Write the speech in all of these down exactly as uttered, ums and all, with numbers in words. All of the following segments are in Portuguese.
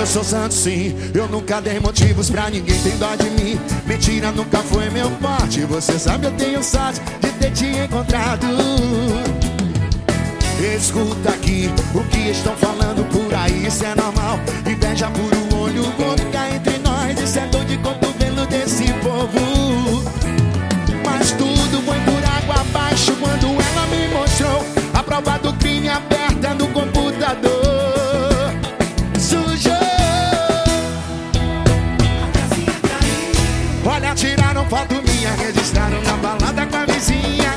sou santo sim, eu nunca dei motivos pra ninguém ter dó de mim. Mentira nunca foi meu forte, você sabe eu tenho sorte de ter te encontrado. Escuta aqui o que estão falando por aí, isso é normal. Inveja por um olho gordo cá entre nós, isso é dor de cotovelo desse povo. Mas tudo foi por água abaixo quando ela me mostrou a prova do crime aberta no computador. Sujou. Olha, tiraram foto minha, registraram na balada com a vizinha.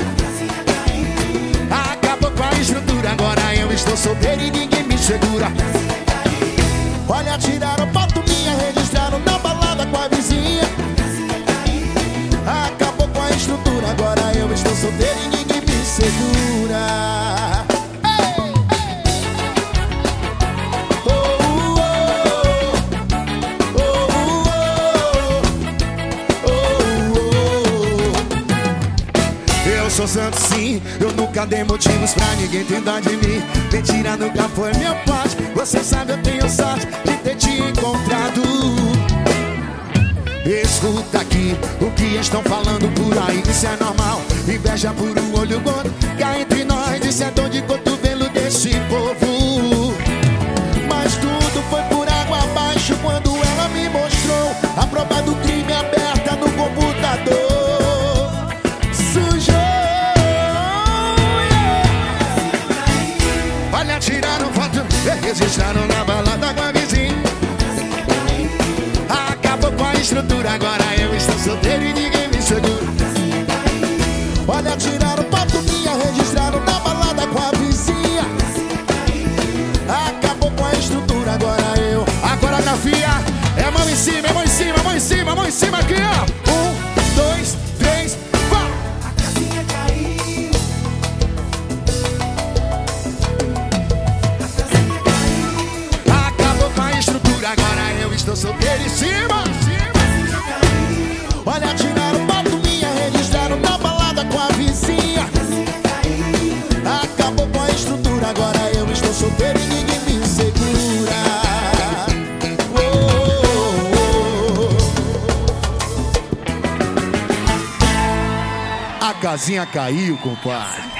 Acabou com a estrutura, agora eu estou solteiro e ninguém me segura. Olha, tiraram foto minha, registraram na balada com a vizinha. Acabou com a estrutura, agora eu estou solteiro e ninguém me segura. Eu sou santo sim, eu nunca dei motivos pra ninguém ter dó de mim. Mentira nunca foi meu forte, você sabe eu tenho sorte de ter te encontrado. Escuta aqui o que estão falando por aí, isso é normal. Inveja por um olho gordo cá entre nós, isso é dor de cotovelo desse povo. Mas tudo foi por água abaixo quando ela me mostrou a prova do crime aberta no computador. Olha, tiraram foto, registraram na balada com a vizinha. Acabou com a estrutura, agora eu estou solteiro e ninguém me segura. Olha, tiraram foto minha, registraram na balada com a vizinha. Acabou com a estrutura, agora eu. A coreografia é mão em cima, é mão em cima, mão em cima, mão em cima aqui, ó. Um, dois, três, vá! A casinha caiu. Agora eu estou solteiro em cima. Olha, tiraram foto minha, registraram na balada com a vizinha. Acabou com a estrutura, agora eu estou solteiro e ninguém me segura. Oh, oh, oh. A casinha caiu, compadre.